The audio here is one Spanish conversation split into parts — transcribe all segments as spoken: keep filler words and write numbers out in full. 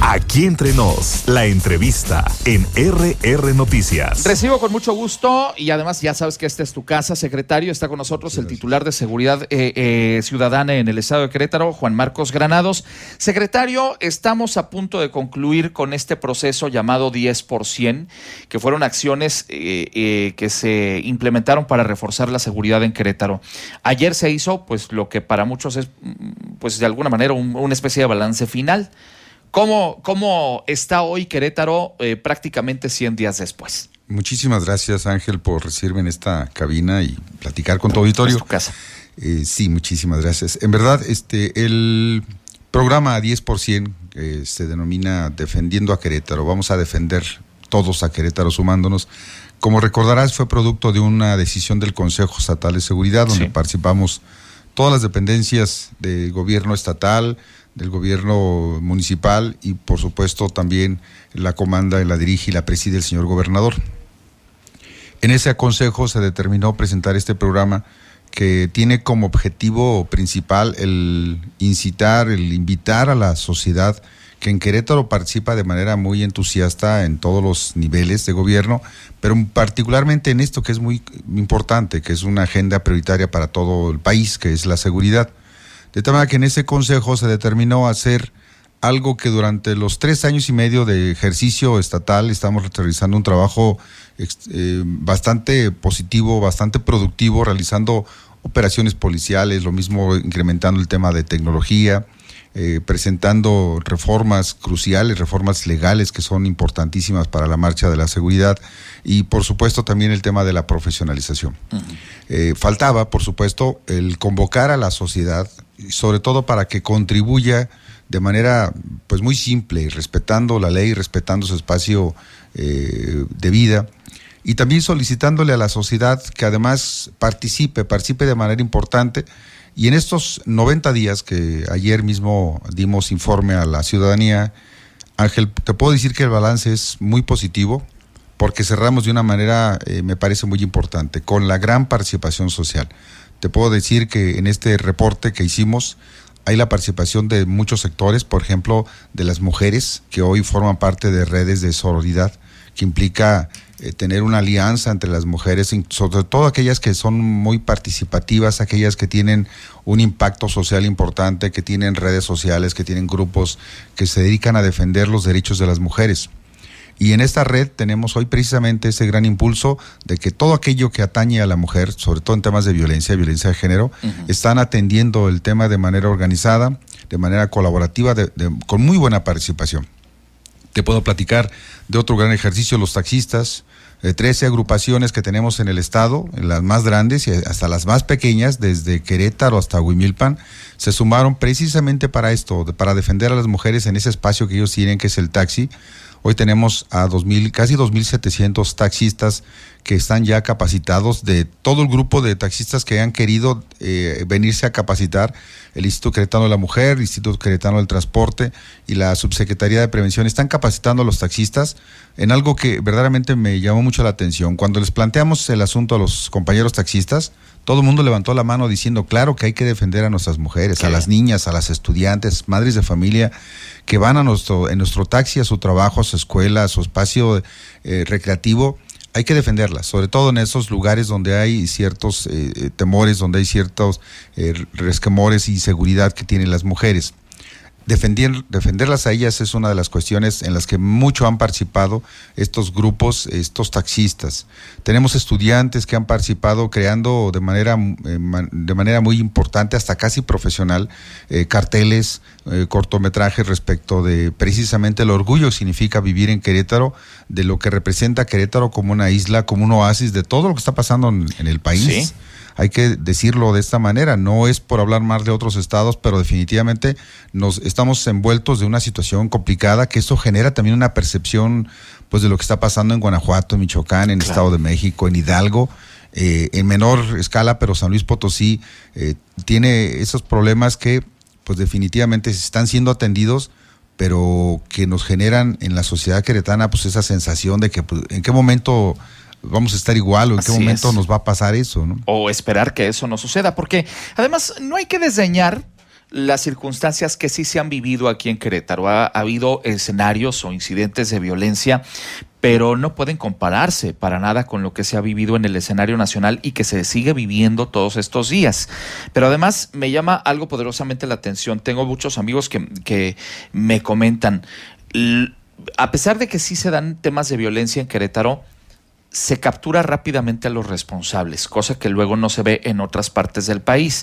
Aquí Entre Nos, la entrevista en R R Noticias. Recibo con mucho gusto y además ya sabes que esta es tu casa, secretario. Está con nosotros el titular de Seguridad eh, eh, Ciudadana en el estado de Querétaro, Juan Marcos Granados. Secretario, estamos a punto de concluir con este proceso llamado diez por ciento, que fueron acciones eh, eh, que se implementaron para reforzar la seguridad en Querétaro. Ayer se hizo pues lo que para muchos es pues de alguna manera un, una especie de balance final. ¿Cómo, cómo está hoy Querétaro eh, prácticamente cien días después? Muchísimas gracias, Ángel, por recibirme en esta cabina y platicar con tu auditorio. Es tu casa. Eh, sí, muchísimas gracias. En verdad, este, el programa diez por ciento eh, se denomina Defendiendo a Querétaro. Vamos a defender todos a Querétaro sumándonos. Como recordarás, fue producto de una decisión del Consejo Estatal de Seguridad, donde sí. participamos todas las dependencias del gobierno estatal, del gobierno municipal y por supuesto también la comanda, la dirige y la preside el señor gobernador. En ese consejo se determinó presentar este programa que tiene como objetivo principal el incitar, el invitar a la sociedad que en Querétaro participa de manera muy entusiasta en todos los niveles de gobierno, pero particularmente en esto que es muy importante, que es una agenda prioritaria para todo el país, que es la seguridad. De tal manera que en ese consejo se determinó hacer algo que durante los tres años y medio de ejercicio estatal estamos realizando un trabajo eh, bastante positivo, bastante productivo, realizando operaciones policiales, lo mismo incrementando el tema de tecnología, eh, presentando reformas cruciales, reformas legales que son importantísimas para la marcha de la seguridad y por supuesto también el tema de la profesionalización. Uh-huh. Eh, faltaba, por supuesto, el convocar a la sociedad, sobre todo para que contribuya de manera pues muy simple, respetando la ley, respetando su espacio eh, de vida, y también solicitándole a la sociedad que además participe, participe de manera importante. Y en estos noventa días que ayer mismo dimos informe a la ciudadanía, Ángel, te puedo decir que el balance es muy positivo, porque cerramos de una manera, eh, me parece muy importante, con la gran participación social. Te puedo decir que en este reporte que hicimos hay la participación de muchos sectores, por ejemplo, de las mujeres que hoy forman parte de redes de sororidad, que implica eh, tener una alianza entre las mujeres, sobre todo aquellas que son muy participativas, aquellas que tienen un impacto social importante, que tienen redes sociales, que tienen grupos que se dedican a defender los derechos de las mujeres. Y en esta red tenemos hoy precisamente ese gran impulso de que todo aquello que atañe a la mujer, sobre todo en temas de violencia, violencia de género, uh-huh. están atendiendo el tema de manera organizada, de manera colaborativa, de, de, con muy buena participación. Te puedo platicar de otro gran ejercicio, los taxistas, de trece agrupaciones que tenemos en el estado, las más grandes y hasta las más pequeñas, desde Querétaro hasta Huimilpan, se sumaron precisamente para esto, para defender a las mujeres en ese espacio que ellos tienen, que es el taxi. Hoy tenemos a dos mil, casi dos mil setecientos taxistas que están ya capacitados, de todo el grupo de taxistas que han querido eh, venirse a capacitar. El Instituto Queretano de la Mujer, el Instituto Queretano del Transporte y la Subsecretaría de Prevención están capacitando a los taxistas en algo que verdaderamente me llamó mucho la atención. Cuando les planteamos el asunto a los compañeros taxistas, todo el mundo levantó la mano diciendo, claro que hay que defender a nuestras mujeres, a las niñas, a las estudiantes, madres de familia que van a nuestro, en nuestro taxi a su trabajo, a su escuela, a su espacio eh, recreativo. Hay que defenderlas, sobre todo en esos lugares donde hay ciertos eh, temores, donde hay ciertos eh, resquemores y inseguridad que tienen las mujeres. Defender, defenderlas a ellas es una de las cuestiones en las que mucho han participado estos grupos, estos taxistas. Tenemos estudiantes que han participado creando de manera, eh, man, de manera muy importante, hasta casi profesional, eh, carteles, eh, cortometrajes respecto de precisamente el orgullo que significa vivir en Querétaro, de lo que representa Querétaro como una isla, como un oasis de todo lo que está pasando en, en el país. ¿Sí? Hay que decirlo de esta manera, no es por hablar más de otros estados, pero definitivamente nos estamos envueltos de una situación complicada, que eso genera también una percepción pues de lo que está pasando en Guanajuato, en Michoacán, en el claro. Estado de México, en Hidalgo, eh, en menor escala, pero San Luis Potosí eh, tiene esos problemas que pues definitivamente están siendo atendidos, pero que nos generan en la sociedad queretana pues esa sensación de que pues, en qué momento vamos a estar igual o en Así qué momento es. nos va a pasar eso, ¿no? O esperar que eso no suceda, porque además no hay que desdeñar las circunstancias que sí se han vivido aquí en Querétaro. Ha, ha habido escenarios o incidentes de violencia, pero no pueden compararse para nada con lo que se ha vivido en el escenario nacional y que se sigue viviendo todos estos días. Pero además me llama algo poderosamente la atención. Tengo muchos amigos que, que me comentan, a pesar de que sí se dan temas de violencia en Querétaro, se captura rápidamente a los responsables, cosa que luego no se ve en otras partes del país,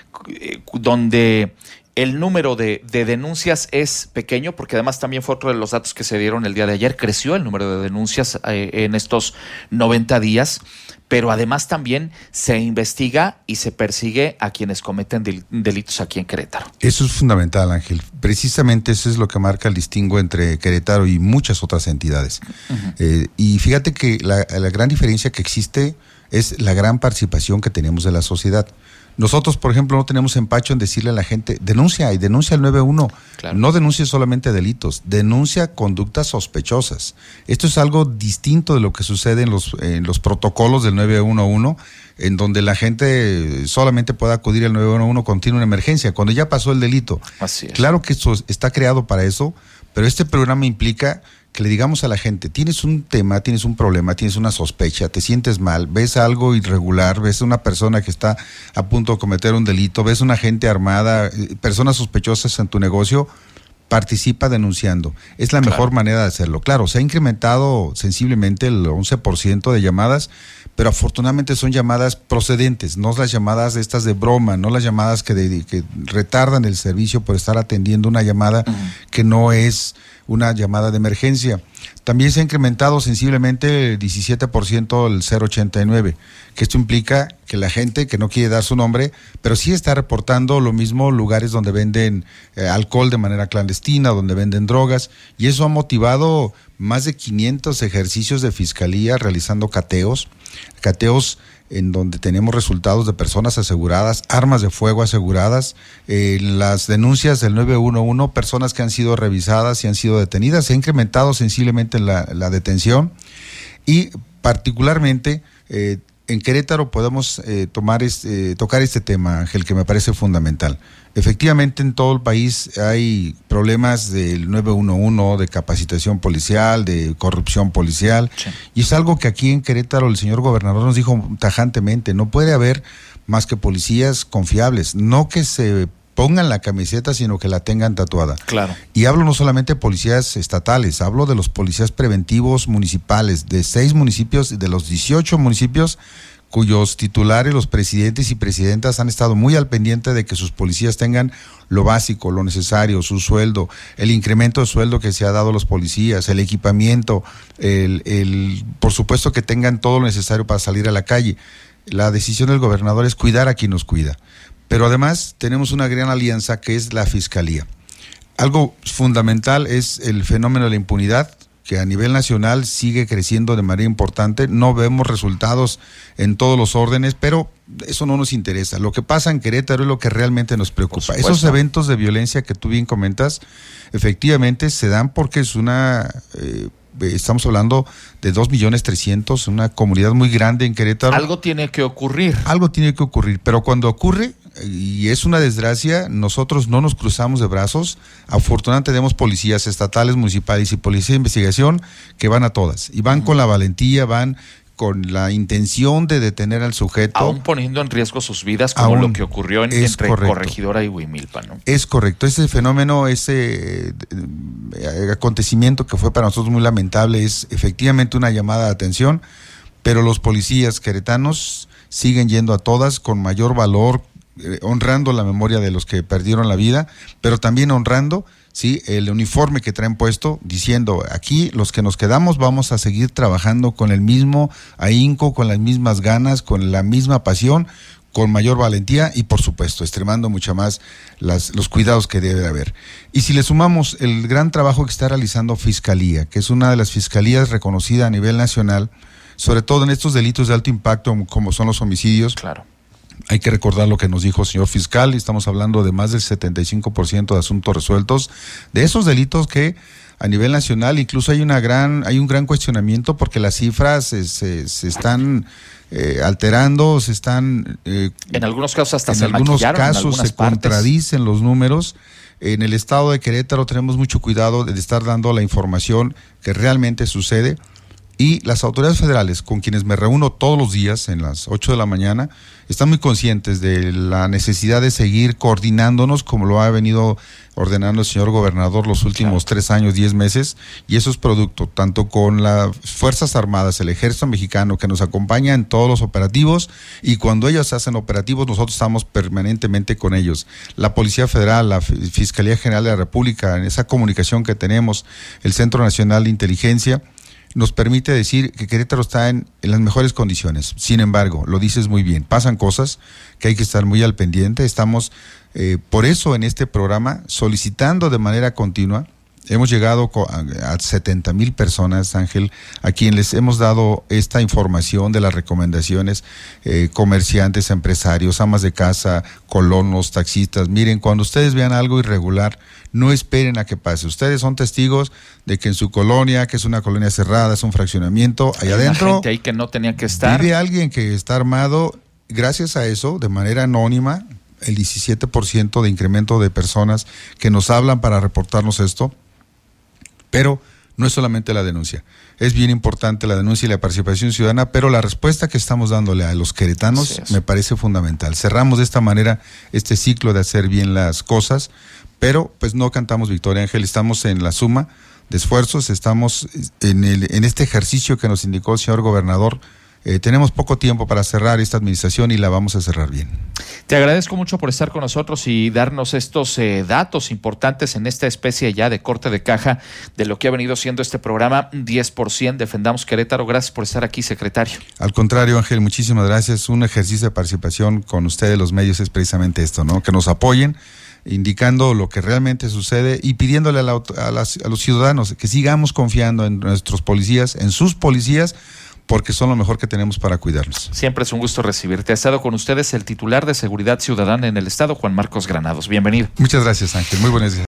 donde el número de, de denuncias es pequeño, porque además también fue otro de los datos que se dieron el día de ayer. Creció el número de denuncias eh, en estos noventa días, pero además también se investiga y se persigue a quienes cometen del, delitos aquí en Querétaro. Eso es fundamental, Ángel. Precisamente eso es lo que marca el distingo entre Querétaro y muchas otras entidades. Uh-huh. Eh, y fíjate que la, la gran diferencia que existe es la gran participación que tenemos de la sociedad. Nosotros, por ejemplo, no tenemos empacho en decirle a la gente, denuncia y denuncia al nueve uno. Claro. No denuncia solamente delitos, denuncia conductas sospechosas. Esto es algo distinto de lo que sucede en los, en los protocolos del nueve uno uno, en donde la gente solamente puede acudir al nueve uno uno cuando tiene una emergencia, cuando ya pasó el delito. Así es. Claro que esto está creado para eso, pero este programa implica que le digamos a la gente, tienes un tema, tienes un problema, tienes una sospecha, te sientes mal, ves algo irregular, ves una persona que está a punto de cometer un delito, ves una gente armada, personas sospechosas en tu negocio, participa denunciando. Es la claro. mejor manera de hacerlo. Claro, se ha incrementado sensiblemente el once por ciento de llamadas, pero afortunadamente son llamadas procedentes, no las llamadas estas de broma, no las llamadas que, de, que retardan el servicio por estar atendiendo una llamada uh-huh. que no es una llamada de emergencia. También se ha incrementado sensiblemente el diecisiete por ciento el cero ochenta y nueve, que esto implica que la gente que no quiere dar su nombre, pero sí está reportando lo mismo lugares donde venden eh, alcohol de manera clandestina, donde venden drogas, y eso ha motivado más de quinientos ejercicios de fiscalía realizando cateos, cateos en donde tenemos resultados de personas aseguradas, armas de fuego aseguradas, eh, las denuncias del nueve uno uno, personas que han sido revisadas y han sido detenidas. Se ha incrementado sensiblemente la, la detención y particularmente eh, en Querétaro podemos eh, tomar este, eh, tocar este tema, Ángel, que me parece fundamental. Efectivamente, en todo el país hay problemas del nueve uno uno, de capacitación policial, de corrupción policial, sí. y es algo que aquí en Querétaro el señor gobernador nos dijo tajantemente, no puede haber más que policías confiables, no que se pongan la camiseta, sino que la tengan tatuada. Claro. Y hablo no solamente de policías estatales, hablo de los policías preventivos municipales, de seis municipios, de los dieciocho municipios cuyos titulares, los presidentes y presidentas han estado muy al pendiente de que sus policías tengan lo básico, lo necesario, su sueldo, el incremento de sueldo que se ha dado a los policías, el equipamiento, el, el, por supuesto que tengan todo lo necesario para salir a la calle. La decisión del gobernador es cuidar a quien nos cuida. Pero además tenemos una gran alianza que es la Fiscalía. Algo fundamental es el fenómeno de la impunidad, que a nivel nacional sigue creciendo de manera importante. No vemos resultados en todos los órdenes, pero eso no nos interesa. Lo que pasa en Querétaro es lo que realmente nos preocupa. Esos eventos de violencia que tú bien comentas, efectivamente se dan porque es una... Eh, estamos hablando de dos millones trescientos, una comunidad muy grande en Querétaro. Algo tiene que ocurrir. Algo tiene que ocurrir, pero cuando ocurre, y es una desgracia, nosotros no nos cruzamos de brazos. Afortunadamente tenemos policías estatales, municipales y policía de investigación que van a todas, y van uh-huh. con la valentía, van con la intención de detener al sujeto. Aún poniendo en riesgo sus vidas, como Aún lo que ocurrió en, entre correcto. Corregidora y Huimilpan, ¿no? Es correcto. Ese fenómeno, ese eh, acontecimiento que fue para nosotros muy lamentable, es efectivamente una llamada de atención, pero los policías queretanos siguen yendo a todas con mayor valor, eh, honrando la memoria de los que perdieron la vida, pero también honrando sí, el uniforme que traen puesto, diciendo, aquí los que nos quedamos vamos a seguir trabajando con el mismo ahínco, con las mismas ganas, con la misma pasión, con mayor valentía y por supuesto, extremando mucho más las, los cuidados que debe haber. Y si le sumamos el gran trabajo que está realizando Fiscalía, que es una de las fiscalías reconocida a nivel nacional, sobre todo en estos delitos de alto impacto como son los homicidios, claro. Hay que recordar lo que nos dijo el señor fiscal, y estamos hablando de más del setenta y cinco por ciento de asuntos resueltos, de esos delitos que a nivel nacional incluso hay una gran, hay un gran cuestionamiento porque las cifras se, se, se están eh, alterando, se están eh, en algunos casos hasta en se algunos casos en se partes. contradicen los números. En el estado de Querétaro tenemos mucho cuidado de estar dando la información que realmente sucede. Y las autoridades federales, con quienes me reúno todos los días en las ocho de la mañana, están muy conscientes de la necesidad de seguir coordinándonos como lo ha venido ordenando el señor gobernador los últimos claro. tres años, diez meses, y eso es producto tanto con las Fuerzas Armadas, el Ejército Mexicano, que nos acompaña en todos los operativos, y cuando ellos hacen operativos, nosotros estamos permanentemente con ellos. La Policía Federal, la Fiscalía General de la República, en esa comunicación que tenemos, el Centro Nacional de Inteligencia, nos permite decir que Querétaro está en, en las mejores condiciones. Sin embargo, lo dices muy bien, pasan cosas que hay que estar muy al pendiente. Estamos, eh, por eso en este programa, solicitando de manera continua. Hemos llegado a setenta mil personas, Ángel, a quienes les hemos dado esta información de las recomendaciones, eh, comerciantes, empresarios, amas de casa, colonos, taxistas. Miren, cuando ustedes vean algo irregular, no esperen a que pase. Ustedes son testigos de que en su colonia, que es una colonia cerrada, es un fraccionamiento, allá adentro, gente ahí que no tenía que estar. Vive alguien que está armado. Gracias a eso, de manera anónima, el diecisiete por ciento de incremento de personas que nos hablan para reportarnos esto. Pero no es solamente la denuncia, es bien importante la denuncia y la participación ciudadana, pero la respuesta que estamos dándole a los queretanos me parece fundamental. Cerramos de esta manera este ciclo de hacer bien las cosas, pero pues no cantamos victoria, Ángel, estamos en la suma de esfuerzos, estamos en, el, en este ejercicio que nos indicó el señor gobernador. Eh, tenemos poco tiempo para cerrar esta administración y la vamos a cerrar bien. Te agradezco mucho por estar con nosotros y darnos estos eh, datos importantes en esta especie ya de corte de caja de lo que ha venido siendo este programa diez por ciento Defendamos Querétaro. Gracias por estar aquí, secretario. Al contrario, Ángel, muchísimas gracias. Un ejercicio de participación con ustedes, los medios, es precisamente esto, ¿no? Que nos apoyen, indicando lo que realmente sucede y pidiéndole a, la, a, las, a los ciudadanos que sigamos confiando en nuestros policías, en sus policías, porque son lo mejor que tenemos para cuidarnos. Siempre es un gusto recibirte. Ha estado con ustedes el titular de Seguridad Ciudadana en el Estado, Juan Marcos Granados. Bienvenido. Muchas gracias, Ángel. Muy buenos días.